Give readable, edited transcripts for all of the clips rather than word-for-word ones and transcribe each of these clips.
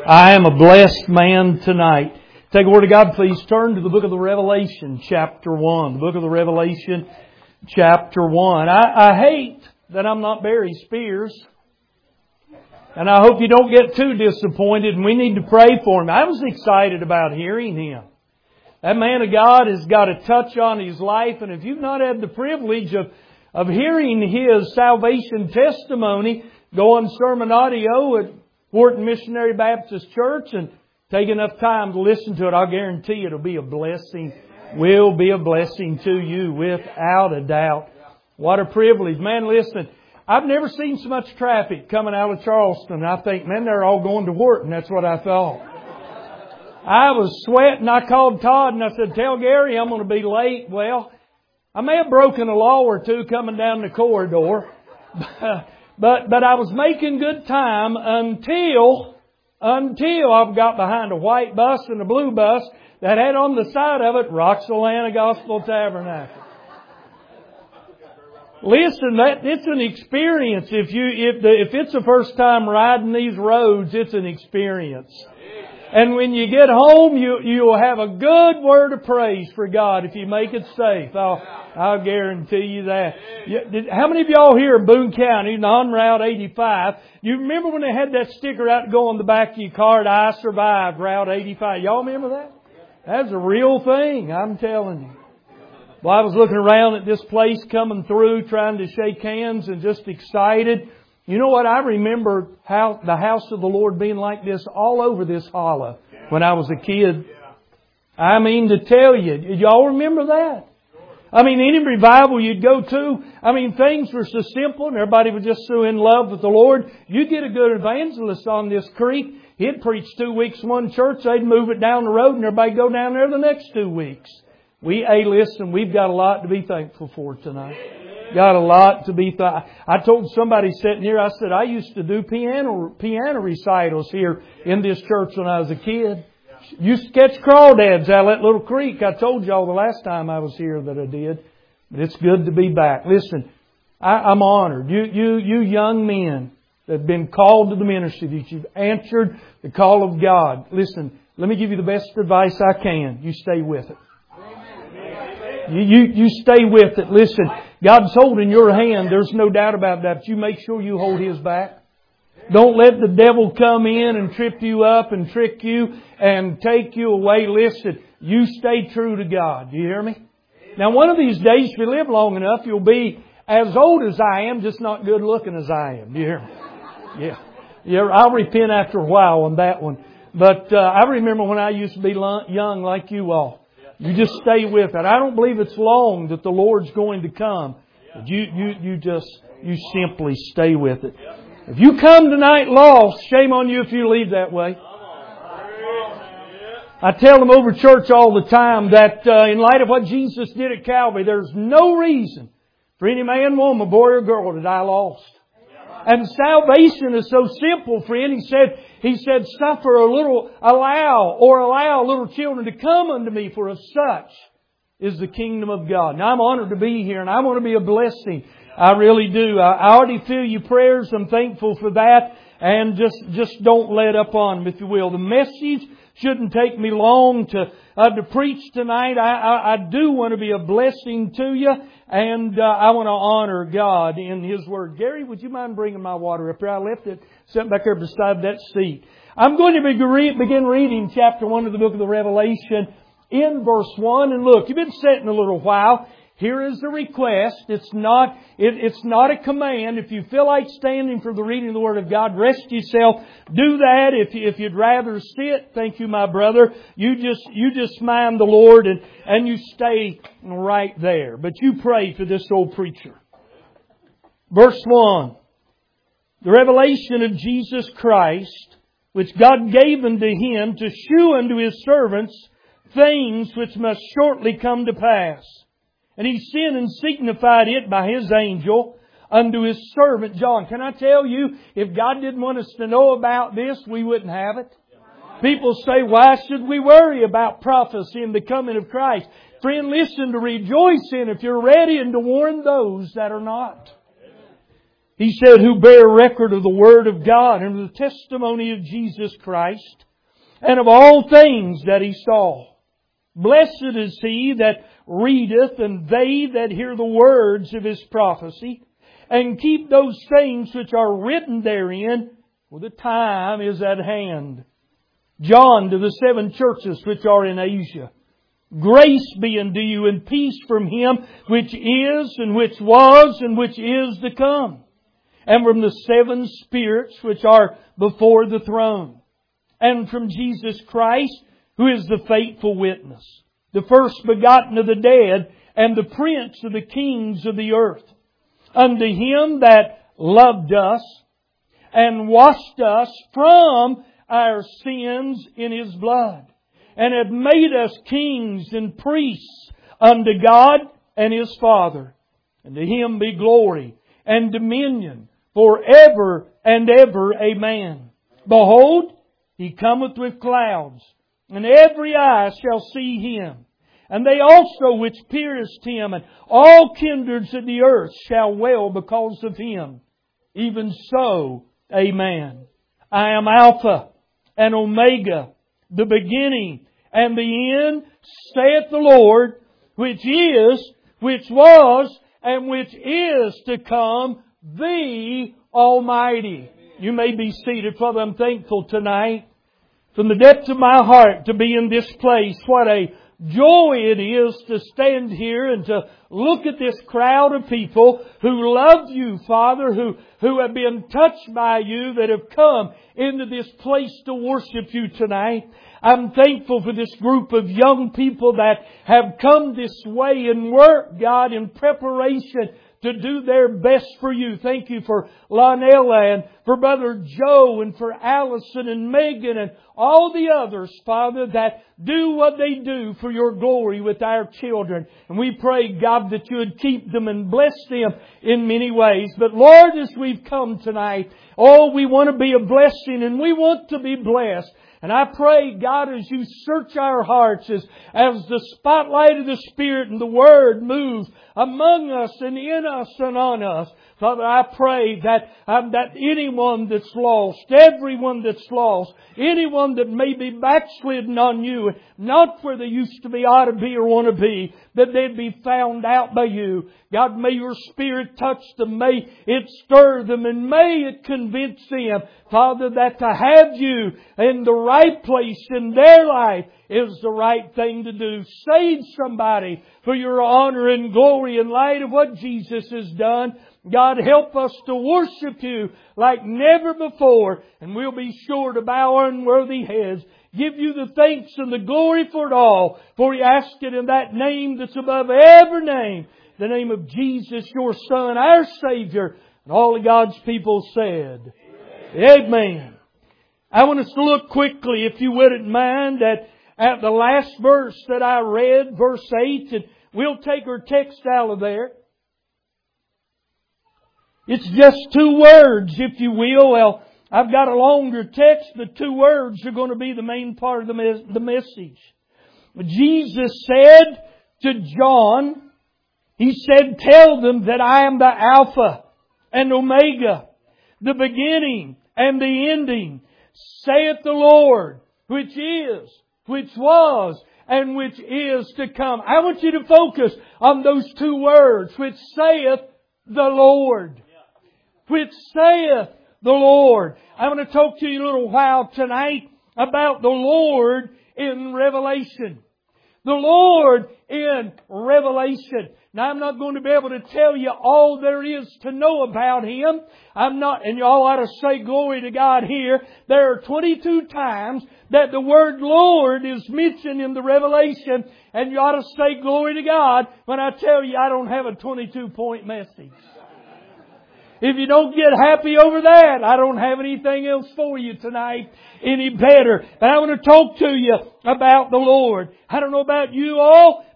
I am a blessed man tonight. Take a word of God, please. Turn to the book of the Revelation, chapter 1. The book of the Revelation, chapter 1. I hate that I'm not Barry Spears. And I hope you don't get too disappointed, and we need to pray for him. I was excited about hearing him. That man of God has got a touch on his life, and if you've not had the privilege of hearing his salvation testimony, go on sermon audio at Wharton Missionary Baptist Church and take enough time to listen to it. I'll guarantee it'll be a blessing. Will be a blessing to you without a doubt. What a privilege. Man, listen, I've never seen so much traffic coming out of Charleston. I think, man, they're all going to Wharton. That's what I thought. I was sweating. I called Todd and I said, tell Gary I'm going to be late. Well, I may have broken a law or two coming down the corridor. But I was making good time until I got behind a white bus and a blue bus that had on the side of it, Roxalana Gospel Tabernacle. Listen, it's an experience. If it's the first time riding these roads, it's an experience. And when you get home, you'll have a good word of praise for God if you make it safe. I'll guarantee you that. How many of y'all here in Boone County, on Route 85, you remember when they had that sticker out to go on the back of your car, I survived Route 85? Y'all remember that? That's a real thing, I'm telling you. Well, I was looking around at this place coming through, trying to shake hands and just excited. You know what? I remember how the house of the Lord being like this all over this hollow when I was a kid. I mean, to tell you, y'all remember that? I mean, any revival you'd go to, I mean, things were so simple and everybody was just so in love with the Lord. You get a good evangelist on this creek, he'd preach 2 weeks in one church, they'd move it down the road and everybody go down there the next 2 weeks. Listen, we've got a lot to be thankful for tonight. Got a lot to be I told somebody sitting here, I said, I used to do piano recitals here in this church when I was a kid. Used to catch crawdads out of that little creek. I told y'all the last time I was here that I did. But it's good to be back. Listen, I'm honored. You young men that have been called to the ministry, that you've answered the call of God. Listen, let me give you the best advice I can. You stay with it. You stay with it. Listen, God's holding your hand. There's no doubt about that. But you make sure you hold His back. Don't let the devil come in and trip you up and trick you and take you away. Listen, you stay true to God. Do you hear me? Now, one of these days, if you live long enough, you'll be as old as I am, just not good looking as I am. Do you hear me? Yeah. I'll repent after a while on that one. But I remember when I used to be young like you all. You just stay with it. I don't believe it's long that the Lord's going to come. But you simply stay with it. If you come tonight lost, shame on you if you leave that way. I tell them over church all the time that in light of what Jesus did at Calvary, there's no reason for any man, woman, boy or girl to die lost. And salvation is so simple, friend. He said, allow little children to come unto me, for of such is the kingdom of God. Now, I'm honored to be here, and I want to be a blessing. I really do. I already feel your prayers. I'm thankful for that. And just don't let up on them, if you will. The message shouldn't take me long to preach tonight. I do want to be a blessing to you. And I want to honor God in His Word. Gary, would you mind bringing my water up here? I left it sitting back there beside that seat. I'm going to begin reading chapter 1 of the book of the Revelation in verse 1. And look, you've been sitting a little while. Here is the request. It's not a command. If you feel like standing for the reading of the Word of God, rest yourself. Do that. If you'd rather sit, thank you, my brother. You just mind the Lord and you stay right there. But you pray for this old preacher. Verse 1. The revelation of Jesus Christ, which God gave unto Him to shew unto His servants things which must shortly come to pass. And He sent and signified it by His angel unto His servant John. Can I tell you, if God didn't want us to know about this, we wouldn't have it. People say, why should we worry about prophecy and the coming of Christ? Friend, listen, to rejoice in if you're ready and to warn those that are not. He said, who bear record of the Word of God and of the testimony of Jesus Christ, and of all things that He saw. Blessed is he that readeth, and they that hear the words of His prophecy, and keep those things which are written therein, for the time is at hand. John to the 7 churches which are in Asia. Grace be unto you and peace from Him which is, and which was, and which is to come, and from the 7 spirits which are before the throne, and from Jesus Christ, who is the faithful witness, the first begotten of the dead, and the prince of the kings of the earth. Unto Him that loved us, and washed us from our sins in His blood, and hath made us kings and priests unto God and His Father. And to Him be glory and dominion forever and ever. Amen. Behold, He cometh with clouds, and every eye shall see Him, and they also which pierced Him, and all kindreds of the earth shall wail because of Him. Even so, Amen. I am Alpha and Omega, the beginning and the end, saith the Lord, which is, which was, and which is to come, the Almighty. You may be seated. Father, I'm thankful tonight from the depths of my heart to be in this place. What a joy it is to stand here and to look at this crowd of people who love You, Father, who have been touched by You, that have come into this place to worship You tonight. I'm thankful for this group of young people that have come this way and worked, God, in preparation to do their best for You. Thank You for Lonella and for Brother Joe and for Allison and Megan and all the others, Father, that do what they do for Your glory with our children. And we pray, God, that You would keep them and bless them in many ways. But Lord, as we've come tonight, we want to be a blessing and we want to be blessed. And I pray, God, as You search our hearts, as the spotlight of the Spirit and the Word moves among us and in us and on us, Father, I pray that anyone that's lost, everyone that's lost, anyone that may be backslidden on You, not where they used to be, ought to be, or want to be, that they'd be found out by You. God, may Your Spirit touch them, may it stir them, and may it convince them, Father, that to have You in the right place in their life is the right thing to do. Save somebody for Your honor and glory in light of what Jesus has done. God, help us to worship You like never before, and we'll be sure to bow our unworthy heads, give You the thanks and the glory for it all, for we ask it in that name that's above every name, the name of Jesus, Your Son, our Savior. And all of God's people said, Amen. I want us to look quickly, if you wouldn't mind, at the last verse that I read, verse 8, and we'll take our text out of there. It's just 2 words, if you will. Well, I've got a longer text, but 2 words are going to be the main part of the message. Jesus said to John, He said, tell them that I am the Alpha and Omega, the beginning and the ending, saith the Lord, which is, which was, and which is to come. I want you to focus on those 2 words, which saith the Lord. Which saith the Lord. I'm going to talk to you a little while tonight about the Lord in Revelation. The Lord in Revelation. Now, I'm not going to be able to tell you all there is to know about Him. I'm not, and y'all ought to say glory to God here. There are 22 times that the word Lord is mentioned in the Revelation, and you ought to say glory to God when I tell you I don't have a 22-point message. If you don't get happy over that, I don't have anything else for you tonight any better. But I want to talk to you about the Lord. I don't know about you all,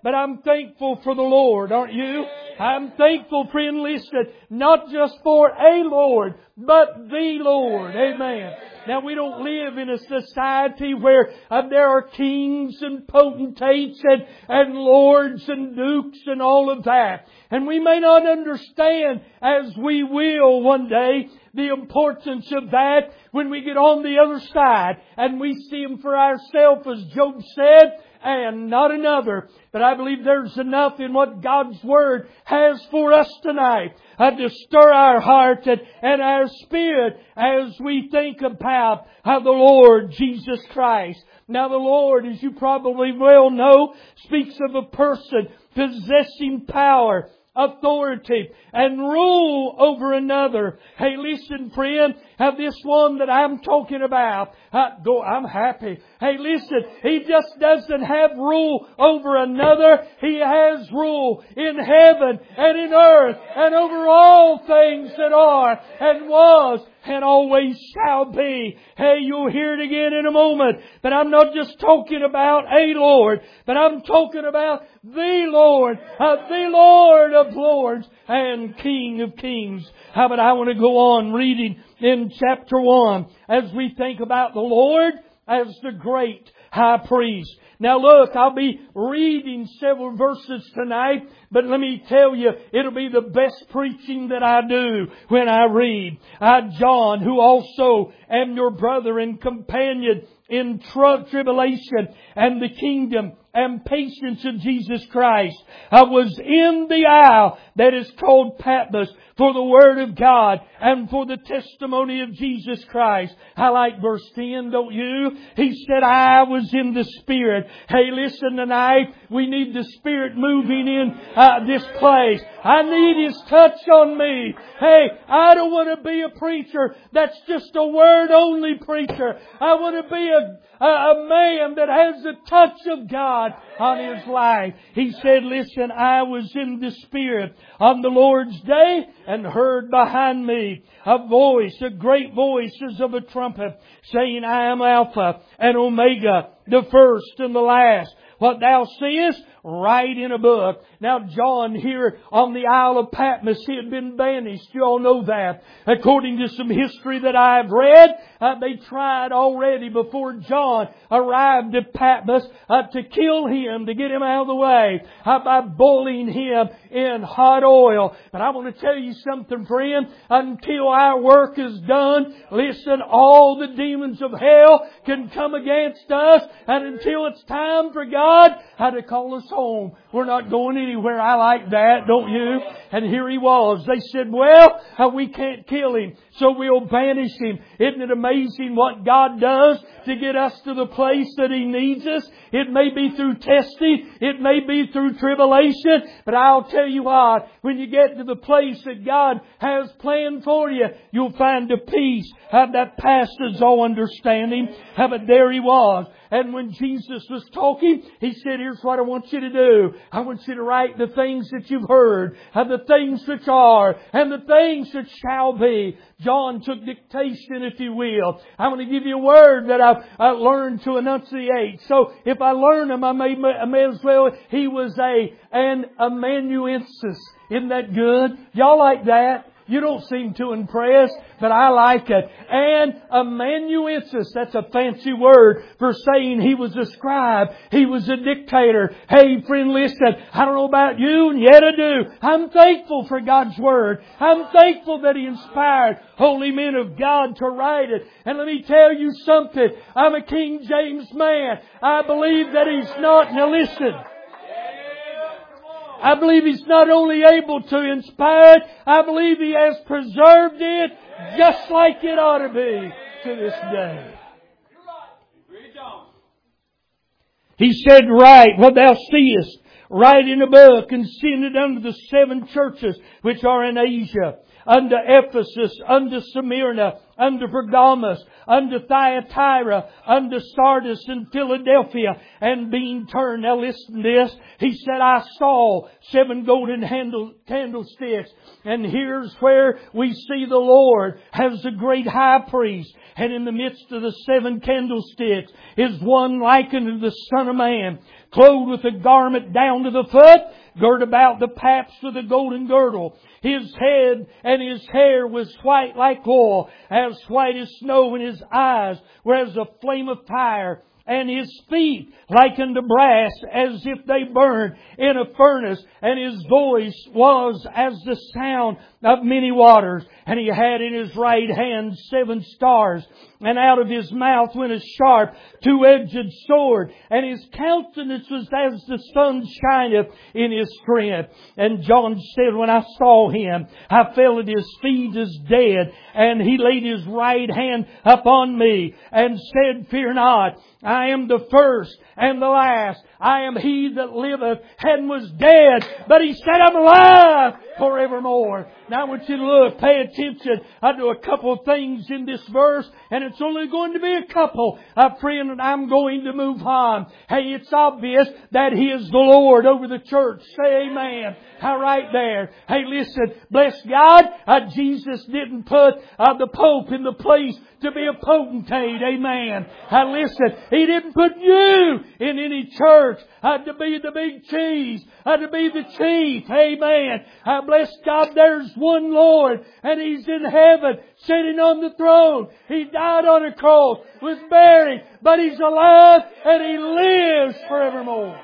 But I'm thankful for the Lord, aren't you? I'm thankful, friend, listen, not just for a Lord, but the Lord. Amen. Now, we don't live in a society where there are kings and potentates and lords and dukes and all of that. And we may not understand, as we will one day, the importance of that when we get on the other side and we see Him for ourselves, as Job said, and not another. But I believe there's enough in what God's Word has for us tonight to stir our heart and our spirit as we think about the Lord Jesus Christ. Now the Lord, as you probably well know, speaks of a person possessing power, authority, and rule over another. Hey, listen, friend, this one that I'm talking about, I'm happy. Hey, listen, He just doesn't have rule over another. He has rule in heaven and in earth and over all things that are and was and always shall be. Hey, you'll hear it again in a moment. But I'm not just talking about a Lord, but I'm talking about the Lord of Lords and King of Kings. But I want to go on reading in chapter 1 as we think about the Lord as the great high priest. Now look, I'll be reading several verses tonight, but let me tell you, it'll be the best preaching that I do when I read. John, who also am your brother and companion in tribulation and the kingdom and patience of Jesus Christ, I was in the isle that is called Patmos for the Word of God and for the testimony of Jesus Christ. I like verse 10, don't you? He said, I was in the Spirit. Hey, listen tonight, we need the Spirit moving in this place. I need His touch on me. Hey, I don't want to be a preacher that's just a word-only preacher. I want to be a man that has the touch of God on his life. He said, listen, I was in the Spirit on the Lord's day and heard behind me a voice, a great voice as of a trumpet, saying, I am Alpha and Omega, the first and the last. What thou seest, write in a book. Now John here on the Isle of Patmos, he had been banished. You all know that. According to some history that I've read, they tried already before John arrived at Patmos to kill him, to get him out of the way, by boiling him in hot oil. But I want to tell you something, friend. Until our work is done, listen, all the demons of hell can come against us. And until it's time for God to call us home, we're not going anywhere. I like that, don't you? And here he was. They said, well, we can't kill him, so we'll banish him. Isn't it amazing what God does to get us to the place that He needs us? It may be through testing. It may be through tribulation. But I'll tell you what, when you get to the place that God has planned for you, you'll find a peace that passes all understanding. But there He was. And when Jesus was talking, He said, here's what I want you to do. I want you to write the things that you've heard, and the things which are, and the things that shall be. John took dictation, if you will. I want to give you a word that I've learned to enunciate. So if I learn them, I may as well. He was an amanuensis. Isn't that good? Y'all like that? You don't seem too impressed, but I like it. And amanuensis, that's a fancy word for saying he was a scribe. He was a dictator. Hey, friend, listen, I don't know about you, and yet I do. I'm thankful for God's Word. I'm thankful that He inspired holy men of God to write it. And let me tell you something. I'm a King James man. I believe that He's not, now listen, I believe He's not only able to inspire it, I believe He has preserved it just like it ought to be to this day. He said, write what thou seest, write in a book, and send it unto the 7 churches which are in Asia, unto Ephesus, unto Smyrna, unto Pergamos, unto Thyatira, unto Sardis and Philadelphia, and being turned. Now listen to this. He said, I saw 7 golden candlesticks. And here's where we see the Lord as the great high priest. And in the midst of the 7 candlesticks is one likened to the Son of Man, clothed with a garment down to the foot, girt about the paps with a golden girdle. His head and His hair was white like wool, as white as snow, and His eyes were as a flame of fire, and His feet like unto brass, as if they burned in a furnace, and His voice was as the sound of many waters. And He had in His right hand 7 stars, and out of His mouth went a sharp 2-edged sword, and His countenance was as the sun shineth in His strength. And John said, when I saw Him, I fell at His feet as dead, and He laid His right hand upon me, and said, Fear not, I am the first and the last. I am He that liveth and was dead, but He said, I'm alive forevermore. Now I want you to look, pay attention. I do a couple of things in this verse, and it's only going to be a couple. Friend, and I'm going to move on. Hey, it's obvious that He is the Lord over the church. Say amen. Right there. Hey, listen, bless God, Jesus didn't put the Pope in the place to be a potentate. Amen. Listen, He didn't put you in any church to be the big cheese, to be the chief. Amen. Bless God, there's one Lord, and He's in heaven, sitting on the throne. He died on a cross, was buried, but He's alive, and He lives forevermore.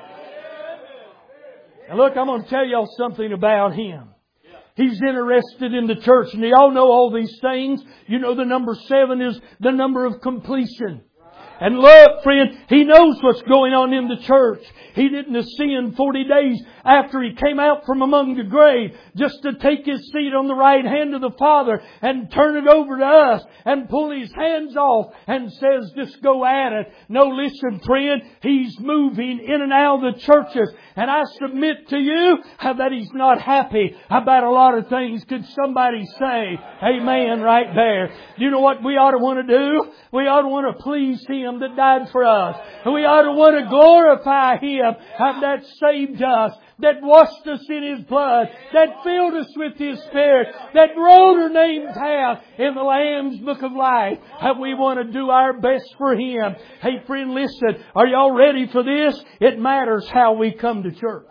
Now look, I'm going to tell y'all something about Him. He's interested in the church. And y'all know all these things. You know the number 7 is the number of completion. And look, friend, He knows what's going on in the church. He didn't ascend 40 days after He came out from among the grave just to take His seat on the right hand of the Father and turn it over to us and pull His hands off and says, just go at it. No, listen, friend, He's moving in and out of the churches. And I submit to you that He's not happy about a lot of things. Could somebody say amen right there? You know what we ought to want to do? We ought to want to please Him that died for us. We ought to want to glorify Him that saved us, that washed us in His blood, that filled us with His Spirit, that wrote our names down in the Lamb's Book of Life. We want to do our best for Him. Hey friend, listen, are y'all ready for this? It matters how we come to church.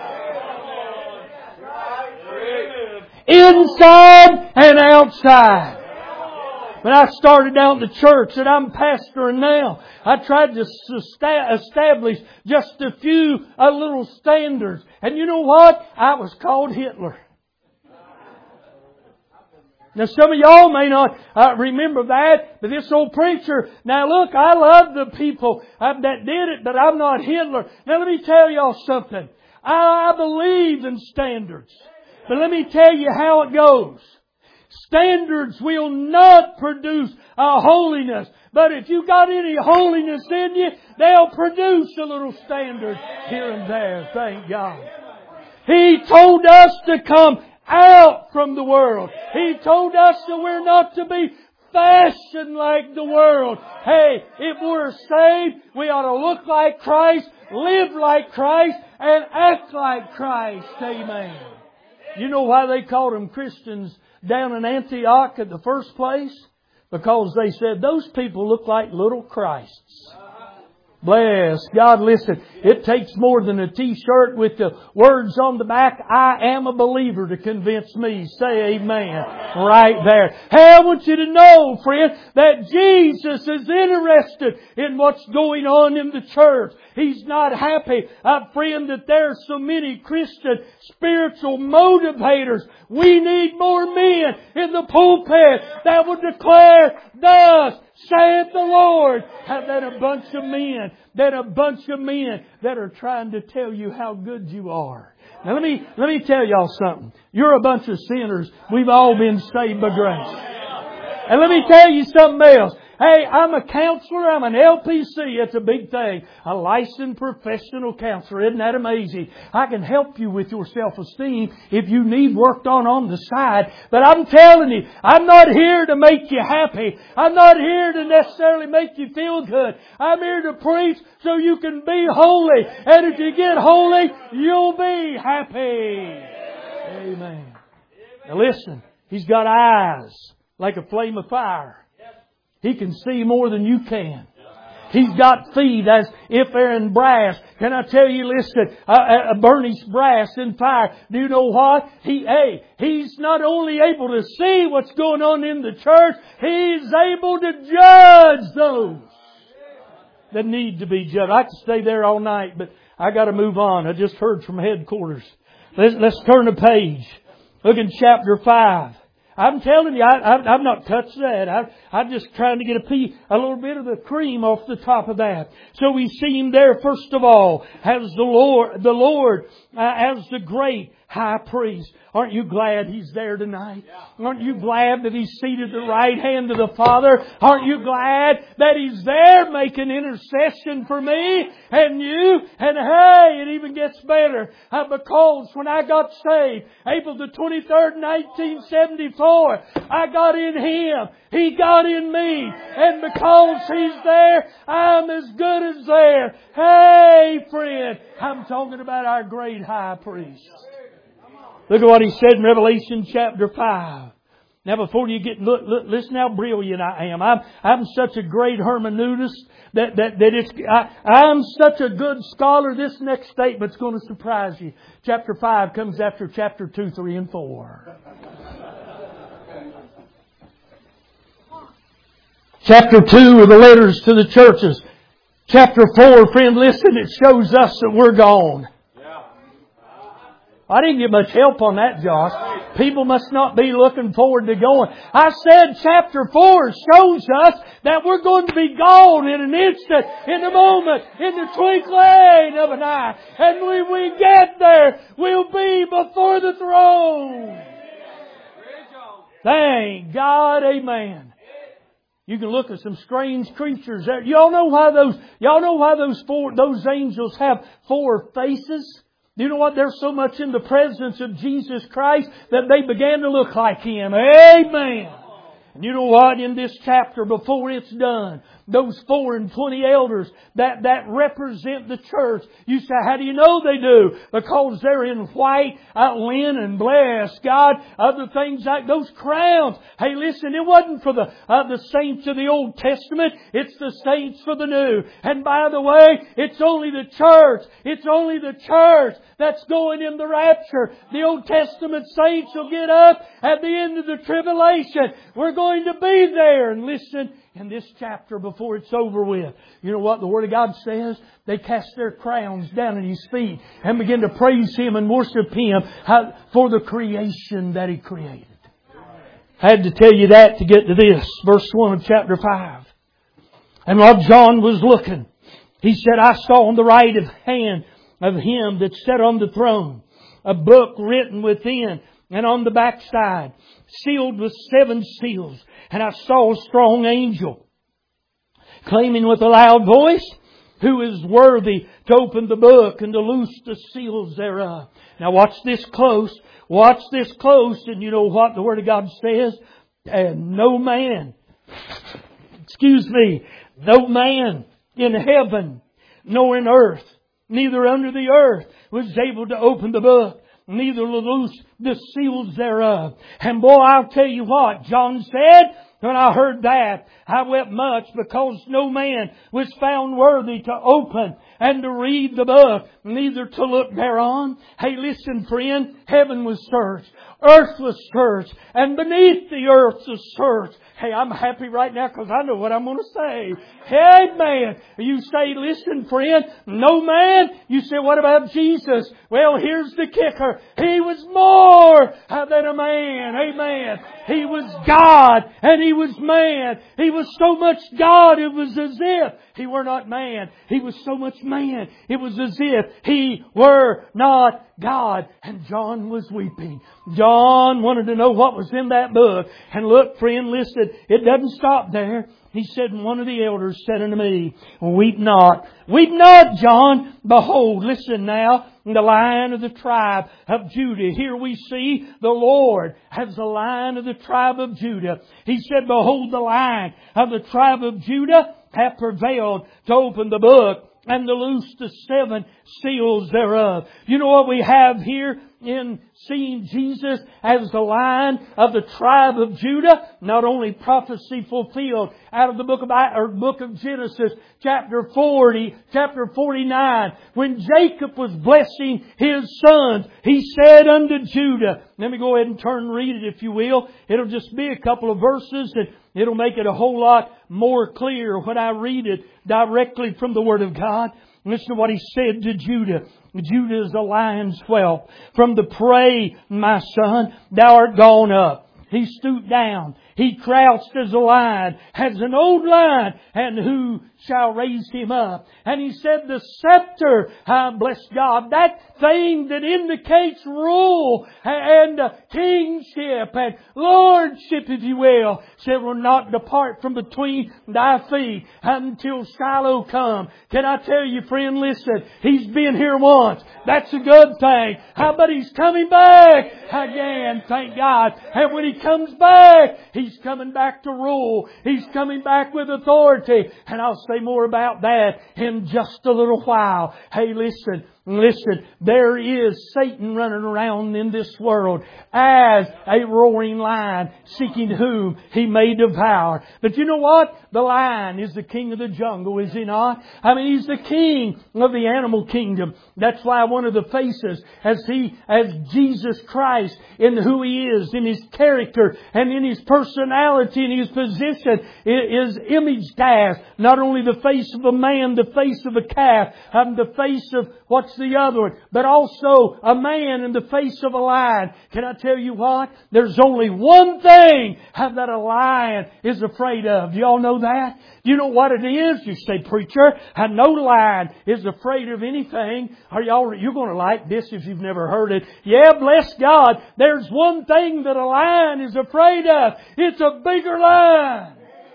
Inside and outside. When I started out in the church that I'm pastoring now, I tried to establish just a few little standards. And you know what? I was called Hitler. Now some of y'all may not remember that, but this old preacher, now look, I love the people that did it, but I'm not Hitler. Now let me tell y'all something. I believe in standards. But let me tell you how it goes. Standards will not produce holiness. But if you got any holiness in you, they'll produce a little standard here and there. Thank God. He told us to come out from the world. He told us that we're not to be fashioned like the world. Hey, if we're saved, we ought to look like Christ, live like Christ, and act like Christ. Amen. You know why they called them Christians down in Antioch at the first place? Because they said those people look like little Christs. Bless God, listen, it takes more than a t-shirt with the words on the back, I am a believer, to convince me. Say amen. Right there. Hey, I want you to know, friend, that Jesus is interested in what's going on in the church. He's not happy, friend, that there are so many Christian spiritual motivators. We need more men in the pulpit that will declare, thus saith the Lord, than a bunch of men that are trying to tell you how good you are. Now let me tell y'all something. You're a bunch of sinners. We've all been saved by grace. And let me tell you something else. Hey, I'm a counselor. I'm an LPC. It's a big thing. A licensed professional counselor. Isn't that amazing? I can help you with your self-esteem if you need worked on the side. But I'm telling you, I'm not here to make you happy. I'm not here to necessarily make you feel good. I'm here to preach so you can be holy. And if you get holy, you'll be happy. Amen. Now listen, He's got eyes like a flame of fire. He can see more than you can. He's got feet as if they're in brass. Can I tell you, listen, burnished brass in fire. Do you know what? He's not only able to see what's going on in the church, He's able to judge those that need to be judged. I could stay there all night, but I got to move on. I just heard from headquarters. Let's turn the page. Look in chapter 5. I'm telling you, I've not touched that. I'm just trying to get a little bit of the cream off the top of that. So we see Him there, first of all, as the Lord, as the great high priest. Aren't you glad He's there tonight? Aren't you glad that He's seated at the right hand of the Father? Aren't you glad that He's there making intercession for me and you? And hey, it even gets better. Because when I got saved, April the 23rd, 1974, I got in Him. He got in me. And because He's there, I'm as good as there. Hey, friend, I'm talking about our great high priest. Look at what He said in Revelation chapter 5. Now before you get, listen how brilliant I am. I'm such a great hermeneutist that I'm such a good scholar. This next statement's going to surprise you. Chapter 5 comes after chapter 2, 3, and 4. Chapter 2 are the letters to the churches. Chapter 4, friend, listen, it shows us that we're gone. I didn't get much help on that, Josh. People must not be looking forward to going. I said chapter 4 shows us that we're going to be gone in an instant, in a moment, in the twinkling of an eye. And when we get there, we'll be before the throne. Thank God, amen. You can look at some strange creatures there. Y'all know why those angels have 4 faces? Do you know what? They're so much in the presence of Jesus Christ that they began to look like Him. Amen. And you know what? In this chapter, before it's done, those 4 and 20 elders that represent the church, you say, how do you know they do? Because they're in white linen, bless God, other things like those crowns. Hey, listen, it wasn't for the saints of the Old Testament. It's the saints for the New. And by the way, it's only the church. It's only the church that's going in the rapture. The Old Testament saints will get up at the end of the tribulation. We're going to be there. And listen, in this chapter before it's over with, you know what the Word of God says? They cast their crowns down at His feet and begin to praise Him and worship Him for the creation that He created. I had to tell you that to get to this. Verse 1 of chapter 5. And while John was looking, he said, I saw on the right hand of Him that sat on the throne a book written within and on the backside, sealed with 7 seals. And I saw a strong angel claiming with a loud voice, who is worthy to open the book and to loose the seals thereof. Now watch this close. Watch this close. And you know what the Word of God says? And no man in heaven, nor in earth, neither under the earth, was able to open the book, neither to loose the seals thereof. And boy, I'll tell you what, John said, when I heard that, I wept much, because no man was found worthy to open and to read the book, neither to look thereon. Hey, listen, friend, heaven was searched, earth was searched, and beneath the earth was searched. Hey, I'm happy right now because I know what I'm going to say. Hey, man, you say, listen, friend, no man. You say, what about Jesus? Well, here's the kicker. He was more than a man. Amen. He was God and He was man. He was so much God, it was as if He were not man. He was so much man, it was as if He were not God. And John was weeping. John John wanted to know what was in that book. And look, friend, listen, it doesn't stop there. He said, and one of the elders said unto me, weep not. Weep not, John. Behold, listen now, the Lion of the tribe of Judah. Here we see the Lord as the Lion of the tribe of Judah. He said, behold, the Lion of the tribe of Judah hath prevailed to open the book and to loose the 7 seals thereof. You know what we have here in seeing Jesus as the Lion of the tribe of Judah? Not only prophecy fulfilled out of the book of Genesis, chapter 40, chapter 49, when Jacob was blessing his sons, he said unto Judah, let me go ahead and turn and read it if you will. It'll just be a couple of verses and it'll make it a whole lot more clear when I read it directly from the Word of God. Listen to what he said to Judah. Judah is the lion's whelp. From the prey, my son, thou art gone up. He stooped down. He crouched as a lion, as an old lion, and who shall raise him up? And he said, the scepter, bless God, that thing that indicates rule and kingship and lordship, if you will, said, will not depart from between thy feet until Shiloh come. Can I tell you, friend, listen, He's been here once. That's a good thing. But He's coming back again, thank God. And when He comes back, He's coming back to rule. He's coming back with authority. And I'll say more about that in just a little while. Hey, listen, there is Satan running around in this world as a roaring lion, seeking whom he may devour. But you know what? The lion is the king of the jungle, is he not? I mean, he's the king of the animal kingdom. That's why one of the faces, as Jesus Christ, in who He is, in His character, and in His personality, and His position, is imaged as not only the face of a man, the face of a calf, the face of what's the other one, but also a man in the face of a lion. Can I tell you what? There's only one thing that a lion is afraid of. Do you all know that? You know what it is? You say, preacher, no lion is afraid of anything. You're going to like this if you've never heard it. Yeah, bless God. There's one thing that a lion is afraid of. It's a bigger lion.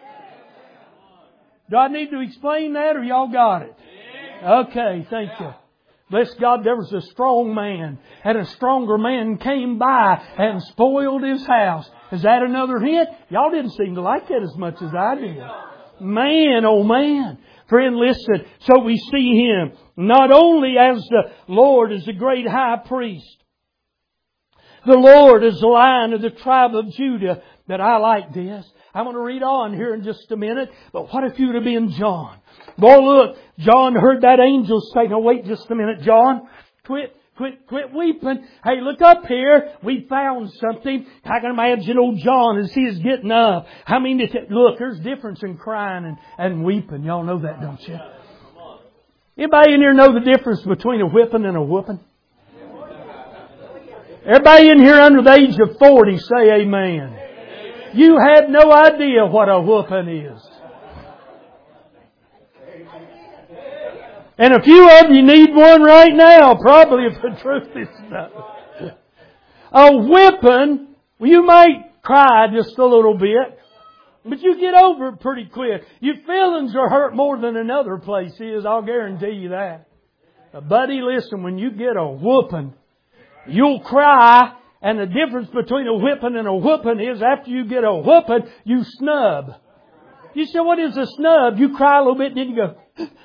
Do I need to explain that or y'all got it? Okay, thank you. Bless God, there was a strong man, and a stronger man came by and spoiled his house. Is that another hint? Y'all didn't seem to like that as much as I did. Man, oh man. Friend, listen. So we see Him not only as the Lord, as the great high priest. The Lord is the Lion of the tribe of Judah. But I like this. I'm going to read on here in just a minute. But what if you would have been John? Boy, look, John heard that angel say, now wait just a minute, John. Quit weeping. Hey, look up here. We found something. I can imagine old John as he is getting up. I mean, look, there's a difference in crying and weeping. Y'all know that, don't you? Anybody in here know the difference between a whipping and a whooping? Everybody in here under the age of 40 say amen. You had no idea what a whooping is. And a few of you need one right now, probably, if the truth is not. A whipping, you might cry just a little bit, but you get over it pretty quick. Your feelings are hurt more than another place is, I'll guarantee you that. But buddy, listen, when you get a whooping, you'll cry, and the difference between a whipping and a whooping is after you get a whooping, you snub. You say, what is a snub? You cry a little bit, and then you go...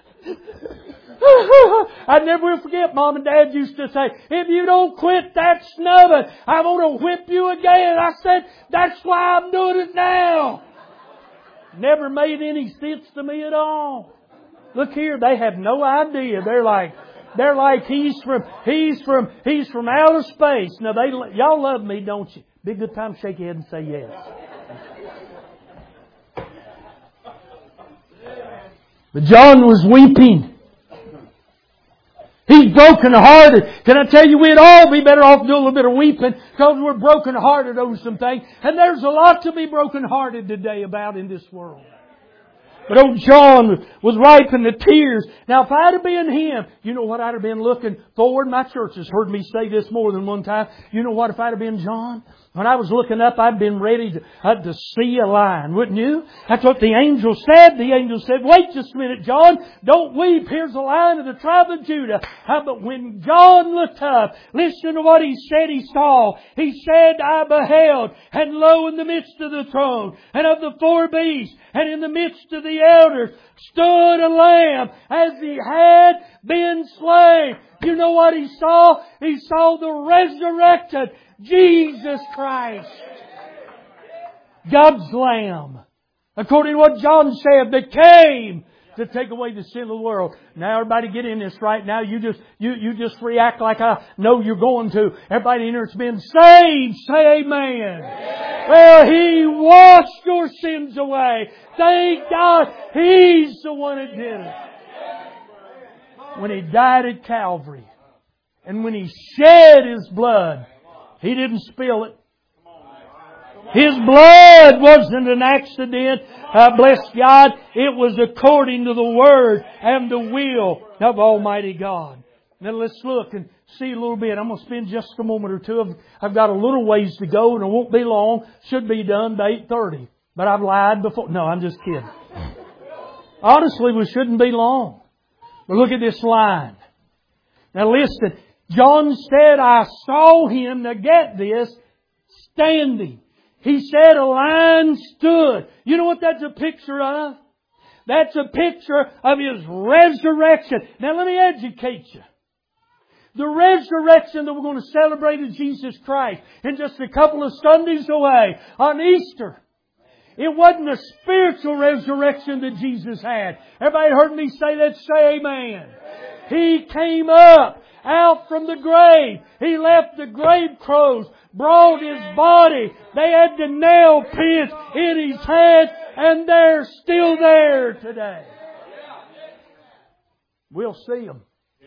I never will forget, Mom and Dad used to say, if you don't quit that snubbing, I'm going to whip you again. I said, that's why I'm doing it now. Never made any sense to me at all. Look here, they have no idea. They're like he's from outer space. Now y'all love me, don't you? Be a good time, shake your head and say yes. But John was weeping. He's broken-hearted. Can I tell you, we'd all be better off doing a little bit of weeping because we're broken-hearted over some things. And there's a lot to be broken-hearted today about in this world. But old John was wiping the tears. Now if I'd have been him, you know what I'd have been looking forward? My church has heard me say this more than one time. You know what if I'd have been John? When I was looking up, I'd been ready to see a lion, wouldn't you? That's what the angel said. The angel said, wait just a minute, John. Don't weep. Here's a lion of the tribe of Judah. But when John looked up, listen to what he said he saw. He said, I beheld, and lo, in the midst of the throne, and of the four beasts, and in the midst of the elders, stood a lamb as he had been slain. You know what he saw? He saw the resurrected Jesus Christ. God's Lamb. According to what John said, that came to take away the sin of the world. Now everybody get in this right now. You just react like I know you're going to. Everybody in here that's been saved, say amen. Well, He washed your sins away. Thank God He's the one that did it. When He died at Calvary and when He shed His blood, He didn't spill it. His blood wasn't an accident. Bless God. It was according to the Word and the will of Almighty God. Now let's look and see a little bit. I'm going to spend just a moment or two. I've got a little ways to go and it won't be long. Should be done by 8:30. But I've lied before. No, I'm just kidding. Honestly, we shouldn't be long. But look at this line. Now listen. John said, I saw Him, now get this, standing. He said a lion stood. You know what that's a picture of? That's a picture of His resurrection. Now let me educate you. The resurrection that we're going to celebrate of Jesus Christ in just a couple of Sundays away on Easter. It wasn't a spiritual resurrection that Jesus had. Everybody heard me say that? Say amen. He came up out from the grave. He left the grave clothes, brought His body. They had the nail pins in His hands, and they're still there today. We'll see Him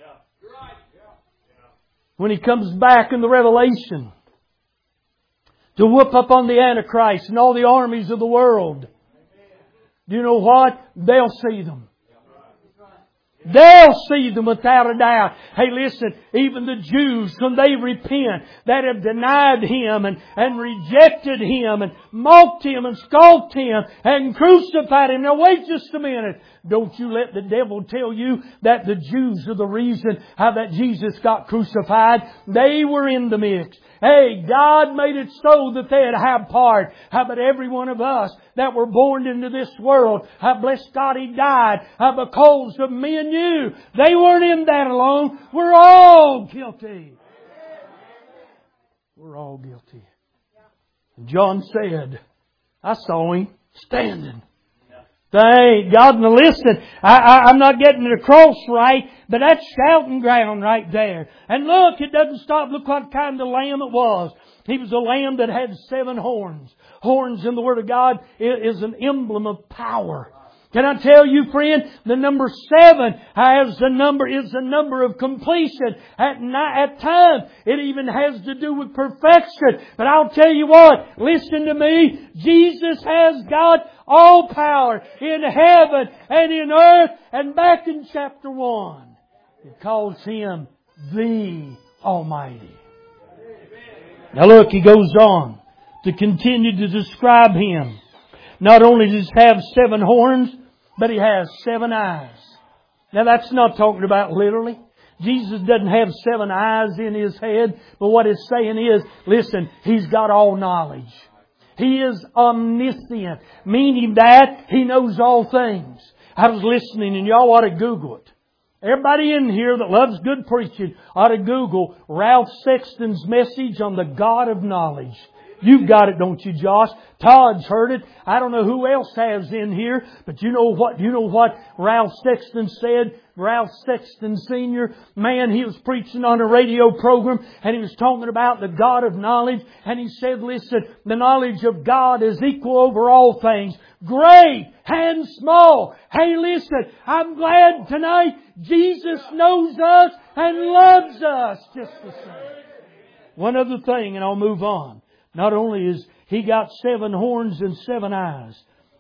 when He comes back in the Revelation to whoop up on the Antichrist and all the armies of the world. Do you know what? They'll see them. They'll see them without a doubt. Hey, listen, even the Jews, when they repent, that have denied Him and rejected Him and mocked Him and scoffed Him and crucified Him. Now wait just a minute. Don't you let the devil tell you that the Jews are the reason how that Jesus got crucified. They were in the mix. Hey, God made it so that they'd have part. How about every one of us that were born into this world? How bless God He died because of me and you. They weren't in that alone. We're all guilty. We're all guilty. And John said, I saw Him standing. Thank God. Now listen, I'm not getting it across right, but that's shouting ground right there. And look, it doesn't stop. Look what kind of lamb it was. He was a lamb that had 7 horns. Horns in the Word of God is an emblem of power. Can I tell you, friend, the number 7 is the number of completion. At times, it even has to do with perfection. But I'll tell you what, listen to me. Jesus has got all power in heaven and in earth. And back in chapter 1, it calls Him the Almighty. Now look, he goes on to continue to describe Him. Not only does He have 7 horns, but He has 7 eyes. Now that's not talking about literally. Jesus doesn't have 7 eyes in His head. But what it's saying is, listen, He's got all knowledge. He is omniscient, meaning that He knows all things. I was listening and y'all ought to Google it. Everybody in here that loves good preaching ought to Google Ralph Sexton's message on the God of knowledge. You've got it, don't you, Josh? Todd's heard it. I don't know who else has in here, but you know what Ralph Sexton said? Ralph Sexton Sr., man, he was preaching on a radio program and he was talking about the God of knowledge, and he said, listen, the knowledge of God is equal over all things, great and small. Hey, listen, I'm glad tonight Jesus knows us and loves us just the same. One other thing and I'll move on. Not only is He got 7 horns and 7 eyes,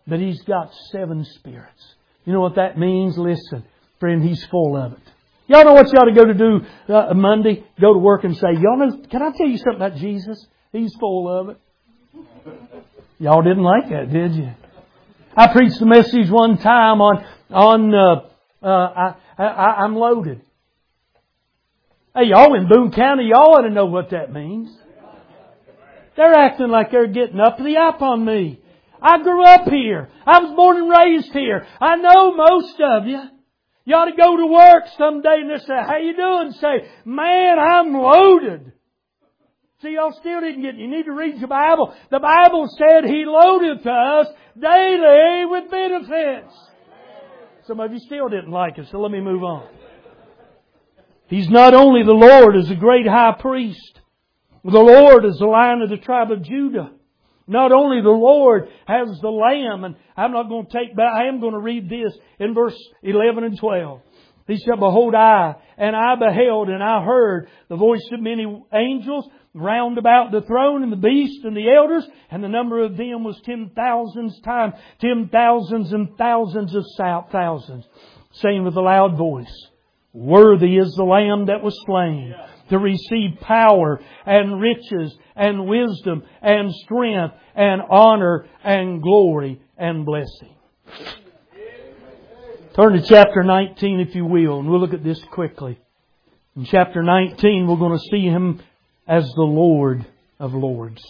but He's got 7 spirits. You know what that means? Listen, friend, He's full of it. Y'all know what you ought to go to do Monday? Go to work and say, y'all know, can I tell you something about Jesus? He's full of it. Y'all didn't like that, did you? I preached a message one time on I'm loaded. Hey, y'all in Boone County, y'all ought to know what that means. They're acting like they're getting up the up on me. I grew up here. I was born and raised here. I know most of you. You ought to go to work someday and they say, how you doing? Say, man, I'm loaded. See, y'all still didn't get it. You need to read your Bible. The Bible said He loaded to us daily with benefits. Some of you still didn't like it, so let me move on. He's not only the Lord as a great high priest. The Lord is the Lion of the tribe of Judah. Not only the Lord has the Lamb, and I'm not going to take back, I am going to read this in verse 11 and 12. He said, behold, I beheld, and I heard the voice of many angels round about the throne, and the beast, and the elders, and the number of them was 10,000 times 10,000s and thousands of thousands, saying with a loud voice, worthy is the Lamb that was slain to receive power and riches and wisdom and strength and honor and glory and blessing. Turn to chapter 19 if you will, and we'll look at this quickly. In chapter 19 we're going to see Him as the Lord of Lords.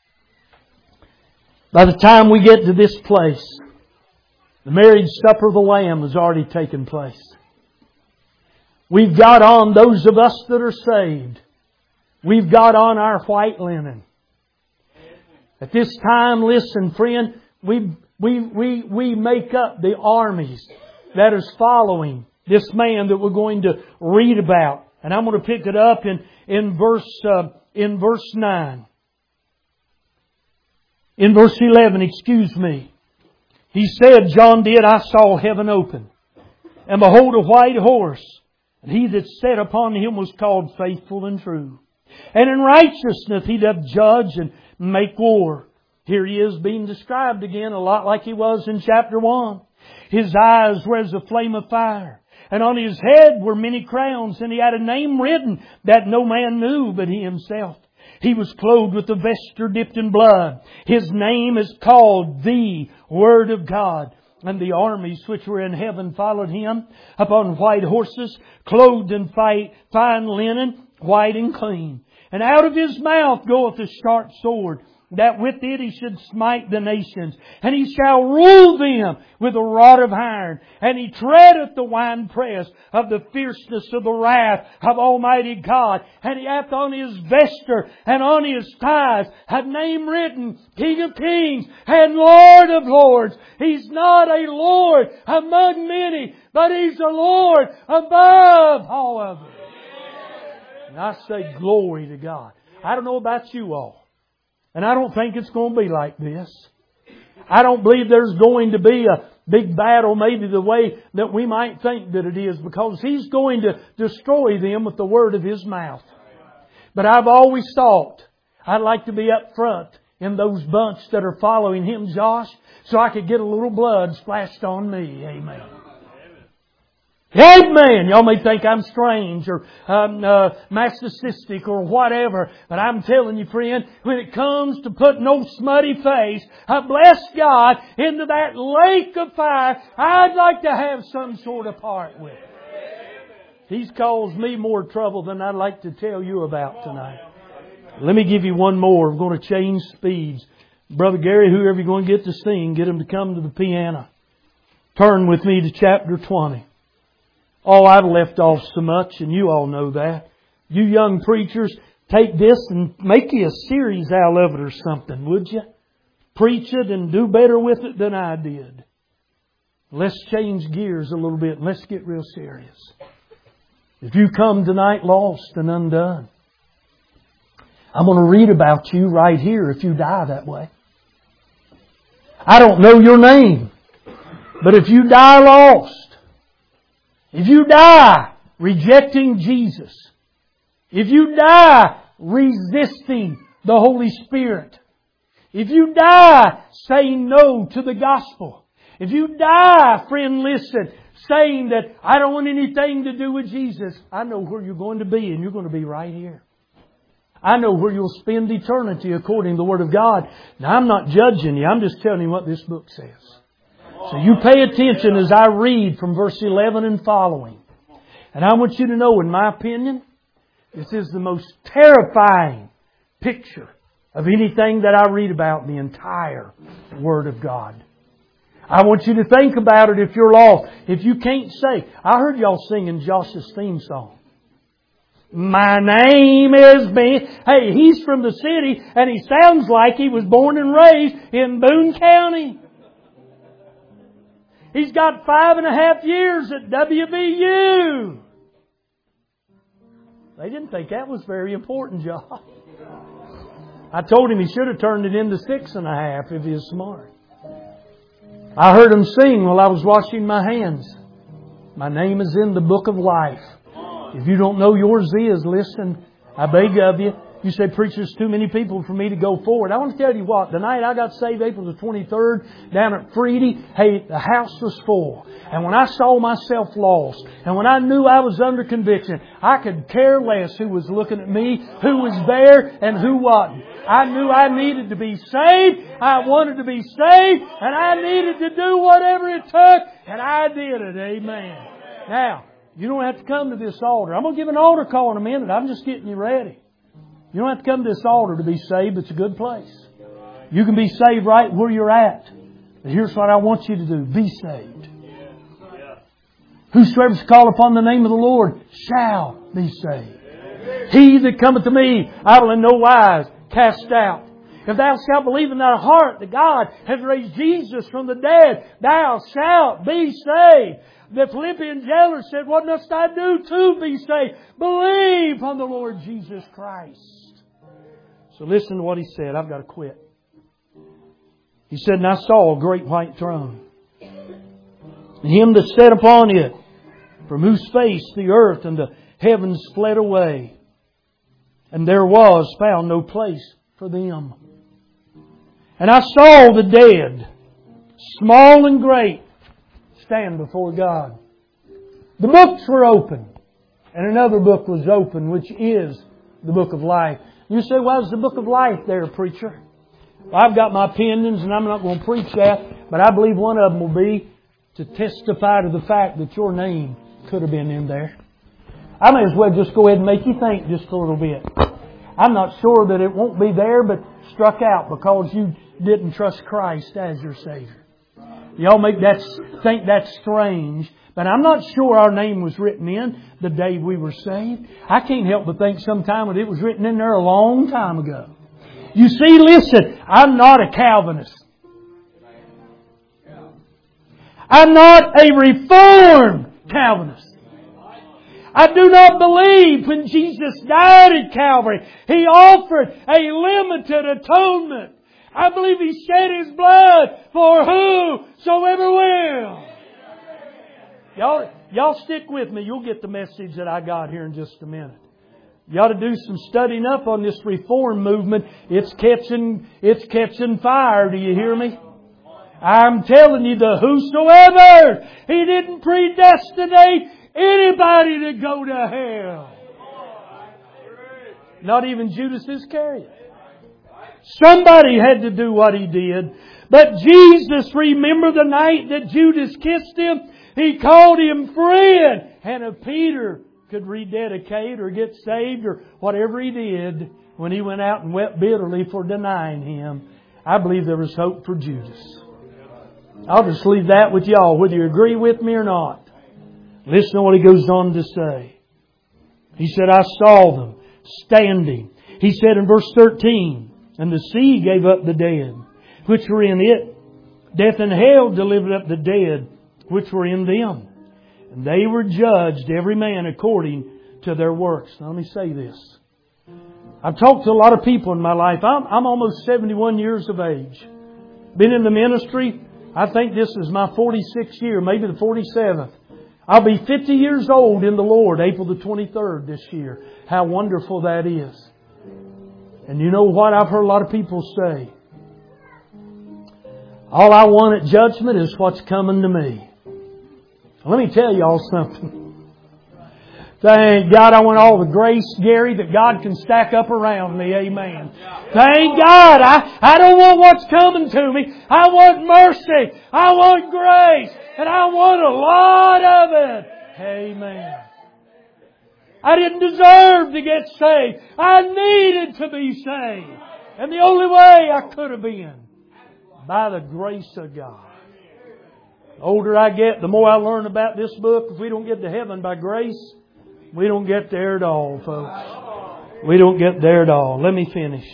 By the time we get to this place, the marriage supper of the Lamb has already taken place. We've got on, those of us that are saved, we've got on our white linen. At this time, listen, friend, we make up the armies that is following this man that we're going to read about. And I'm going to pick it up in verse 9. In verse 11, excuse me. He said, John did, I saw heaven open, and behold a white horse. And He that sat upon him was called Faithful and True. And in righteousness He doth judge and make war. Here He is being described again a lot like He was in chapter 1. His eyes were as a flame of fire. And on His head were many crowns. And He had a name written that no man knew but He Himself. He was clothed with a vesture dipped in blood. His name is called the Word of God. And the armies which were in heaven followed Him upon white horses, clothed in fine linen, white and clean. And out of His mouth goeth a sharp sword, that with it He should smite the nations. And He shall rule them with a rod of iron. And He treadeth the winepress of the fierceness of the wrath of Almighty God. And He hath on His vesture and on His thighs a name written, King of Kings and Lord of Lords. He's not a Lord among many, but He's a Lord above all of them. And I say glory to God. I don't know about you all, and I don't think it's going to be like this. I don't believe there's going to be a big battle maybe the way that we might think that it is, because He's going to destroy them with the word of His mouth. But I've always thought I'd like to be up front in those bunch that are following Him, Josh, so I could get a little blood splashed on me. Amen. Amen. Y'all may think I'm strange or masochistic or whatever, but I'm telling you, friend, when it comes to putting no smutty face, I bless God, into that lake of fire, I'd like to have some sort of part with. He's caused me more trouble than I'd like to tell you about tonight. Let me give you one more. We're going to change speeds. Brother Gary, whoever you're going to get to sing, get him to come to the piano. Turn with me to chapter 20. Oh, I've left off so much, and you all know that. You young preachers, take this and make you a series out of it or something, would you? Preach it and do better with it than I did. Let's change gears a little bit and let's get real serious. If you come tonight lost and undone, I'm going to read about you right here if you die that way. I don't know your name, but if you die lost, if you die rejecting Jesus, if you die resisting the Holy Spirit, If you die saying no to the gospel, if you die, friend, listen, saying that I don't want anything to do with Jesus, I know where you're going to be, and you're going to be right here. I know where you'll spend eternity according to the Word of God. Now, I'm not judging you. I'm just telling you what this book says. So you pay attention as I read from verse 11 and following. And I want you to know, in my opinion, this is the most terrifying picture of anything that I read about in the entire Word of God. I want you to think about it if you're lost. If you can't say, I heard y'all singing Josh's theme song. My name is Ben. Hey, he's from the city and he sounds like he was born and raised in Boone County. He's got 5.5 years at WVU. They didn't think that was very important, Josh. I told him he should have turned it into 6.5 if he was smart. I heard him sing while I was washing my hands. My name is in the book of life. If you don't know yours is, listen, I beg of you. You say, preacher, there's too many people for me to go forward. I want to tell you what, the night I got saved, April the 23rd, down at Freedy, hey, the house was full. And when I saw myself lost, and when I knew I was under conviction, I could care less who was looking at me, who was there, and who wasn't. I knew I needed to be saved, I wanted to be saved, and I needed to do whatever it took, and I did it. Amen. Now, you don't have to come to this altar. I'm going to give an altar call in a minute. I'm just getting you ready. You don't have to come to this altar to be saved. It's a good place. You can be saved right where you're at. But here's what I want you to do. Be saved. Whosoever shall call upon the name of the Lord shall be saved. He that cometh to me, I will in no wise cast out. If thou shalt believe in thy heart that God hath raised Jesus from the dead, thou shalt be saved. The Philippian jailer said, what must I do to be saved? Believe on the Lord Jesus Christ. So listen to what he said. I've got to quit. He said, and I saw a great white throne, and Him that sat upon it, from whose face the earth and the heavens fled away, and there was found no place for them. And I saw the dead, small and great, stand before God. The books were open, and another book was open, which is the book of life. You say, why is the book of life there, preacher? Well, I've got my opinions, and I'm not going to preach that, but I believe one of them will be to testify to the fact that your name could have been in there. I may as well just go ahead and make you think just a little bit. I'm not sure that it won't be there, but struck out because you didn't trust Christ as your Savior. Y'all think that's strange, but I'm not sure our name was written in the day we were saved. I can't help but think sometime that it was written in there a long time ago. You see, listen, I'm not a Calvinist. I'm not a Reformed Calvinist. I do not believe when Jesus died at Calvary, He offered a limited atonement. I believe He shed His blood for whosoever will. Y'all stick with me. You'll get the message that I got here in just a minute. You ought to do some studying up on this reform movement. It's catching fire. Do you hear me? I'm telling you, the whosoever, He didn't predestinate anybody to go to hell. Not even Judas Iscariot. Somebody had to do what he did. But Jesus, remember the night that Judas kissed Him? He called him friend. And if Peter could rededicate or get saved or whatever he did when he went out and wept bitterly for denying Him, I believe there was hope for Judas. I'll just leave that with y'all, whether you agree with me or not. Listen to what he goes on to say. He said, I saw them standing. He said in verse 13, and the sea gave up the dead, which were in it. Death and hell delivered up the dead, which were in them. And they were judged, every man according to their works. Now let me say this. I've talked to a lot of people in my life. I'm almost 71 years of age. Been in the ministry. I think this is my 46th year, maybe the 47th. I'll be 50 years old in the Lord, April the 23rd this year. How wonderful that is. And you know what I've heard a lot of people say? All I want at judgment is what's coming to me. Let me tell y'all something. Thank God I want all the grace, Gary, that God can stack up around me. Amen. Thank God I don't want what's coming to me. I want mercy. I want grace. And I want a lot of it. Amen. I didn't deserve to get saved. I needed to be saved. And the only way I could have been, by the grace of God. The older I get, the more I learn about this book. If we don't get to heaven by grace, we don't get there at all, folks. We don't get there at all. Let me finish.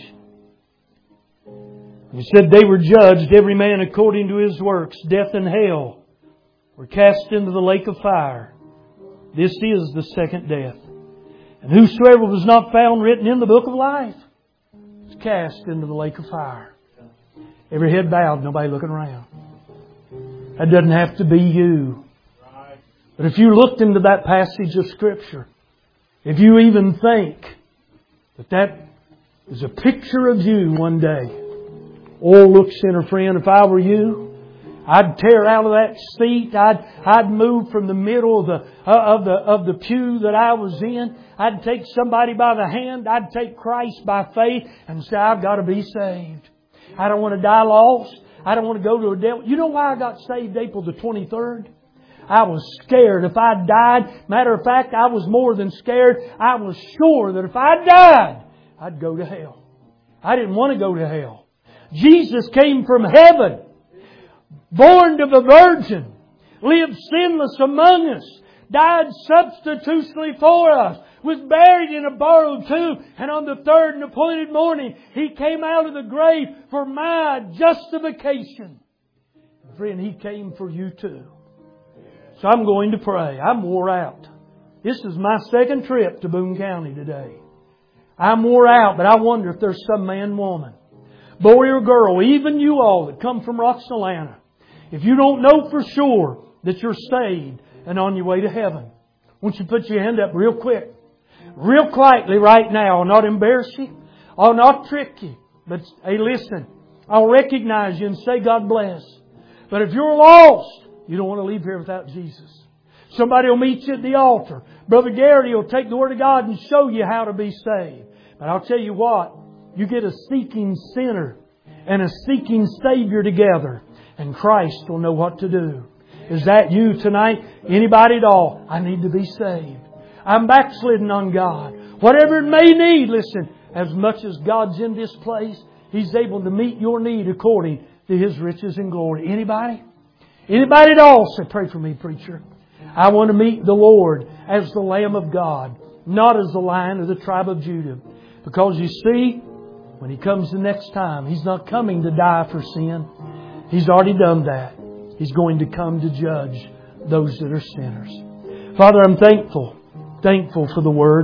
He said they were judged, every man according to his works. Death and hell were cast into the lake of fire. This is the second death. And whosoever was not found written in the book of life was cast into the lake of fire. Every head bowed, nobody looking around. That doesn't have to be you. But if you looked into that passage of Scripture, if you even think that that is a picture of you one day, oh, look, sinner friend, if I were you, I'd tear out of that seat. I'd move from the middle of the pew that I was in. I'd take somebody by the hand. I'd take Christ by faith and say, I've got to be saved. I don't want to die lost. I don't want to go to a devil. You know why I got saved April the 23rd? I was scared if I died. Matter of fact, I was more than scared. I was sure that if I died, I'd go to hell. I didn't want to go to hell. Jesus came from heaven, born of a virgin, lived sinless among us, died substitutionally for us, was buried in a borrowed tomb, and on the third and appointed morning, He came out of the grave for my justification. Friend, He came for you too. So I'm going to pray. I'm wore out. This is my second trip to Boone County today. I'm wore out, but I wonder if there's some man, woman, boy or girl, even you all that come from Roxalana, if you don't know for sure that you're saved and on your way to heaven, won't you put your hand up real quick, real quietly right now. I'll not embarrass you. I'll not trick you. But hey, listen, I'll recognize you and say God bless. But if you're lost, you don't want to leave here without Jesus. Somebody will meet you at the altar. Brother Garrity will take the Word of God and show you how to be saved. But I'll tell you what, you get a seeking sinner and a seeking Savior together, and Christ will know what to do. Is that you tonight? Anybody at all? I need to be saved. I'm backslidden on God. Whatever it may need, listen, as much as God's in this place, He's able to meet your need according to His riches and glory. Anybody? Anybody at all say, pray for me, preacher. I want to meet the Lord as the Lamb of God, not as the Lion of the tribe of Judah. Because you see, when He comes the next time, He's not coming to die for sin. He's already done that. He's going to come to judge those that are sinners. Father, I'm thankful for the Word.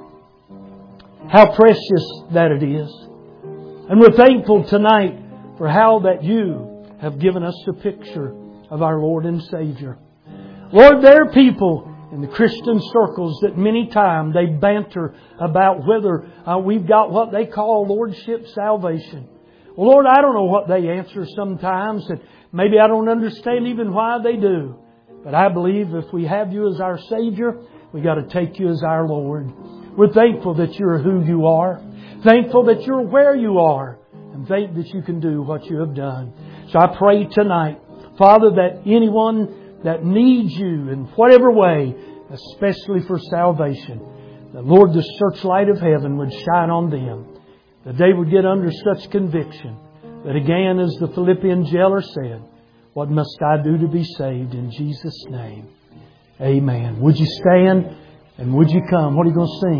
How precious that it is. And we're thankful tonight for how that You have given us a picture of our Lord and Savior. Lord, there are people in the Christian circles that many times they banter about whether we've got what they call Lordship salvation. Well, Lord, I don't know what they answer sometimes, and maybe I don't understand even why they do. But I believe if we have You as our Savior, we got to take You as our Lord. We're thankful that You're who You are. Thankful that You're where You are. And thank that You can do what You have done. So I pray tonight, Father, that anyone that needs You in whatever way, especially for salvation, that, Lord, the searchlight of heaven would shine on them. That they would get under such conviction that again, as the Philippian jailer said, what must I do to be saved? In Jesus' name, amen. Would you stand and would you come? What are you going to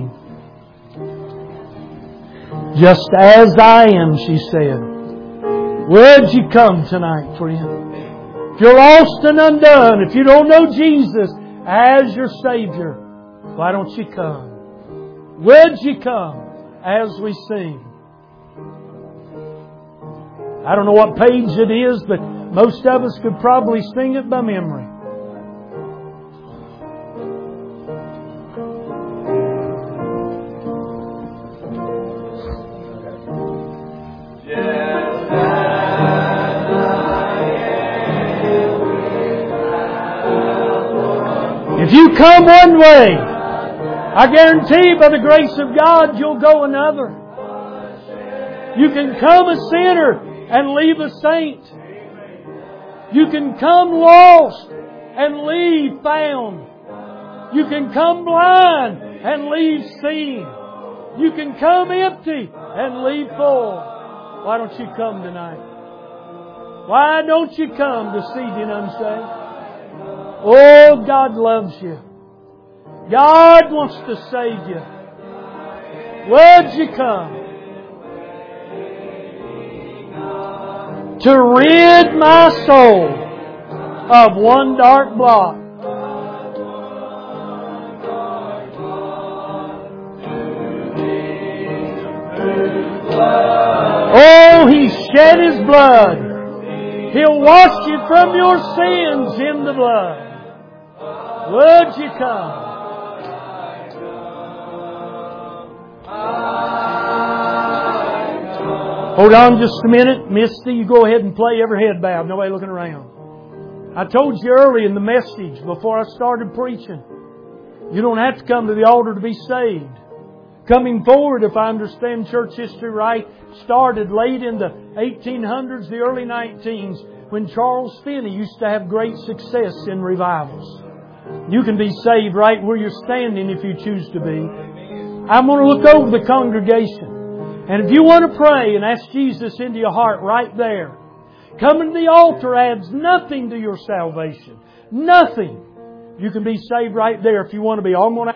sing? Just as I am, she said. Would you come tonight, friend? If you're lost and undone, if you don't know Jesus as your Savior, why don't you come? Would you come as we sing? I don't know what page it is, but most of us could probably sing it by memory. Just as I come one way, I guarantee by the grace of God you'll go another. You can come a sinner and leave a saint. You can come lost and leave found. You can come blind and leave seeing. You can come empty and leave full. Why don't you come tonight? Why don't you come to see the unsaved? Oh, God loves you. God wants to save you. Would you come? To rid my soul of one dark blot. Oh, He shed His blood. He'll wash you from your sins in the blood. Would you come? Hold on just a minute. Misty, you go ahead and play. Every head bowed. Nobody looking around. I told you early in the message before I started preaching, you don't have to come to the altar to be saved. Coming forward, if I understand church history right, started late in the 1800s, the early 19s, when Charles Finney used to have great success in revivals. You can be saved right where you're standing if you choose to be. I'm going to look over the congregation. And if you want to pray and ask Jesus into your heart right there, coming to the altar adds nothing to your salvation. Nothing. You can be saved right there if you want to be. I'm going to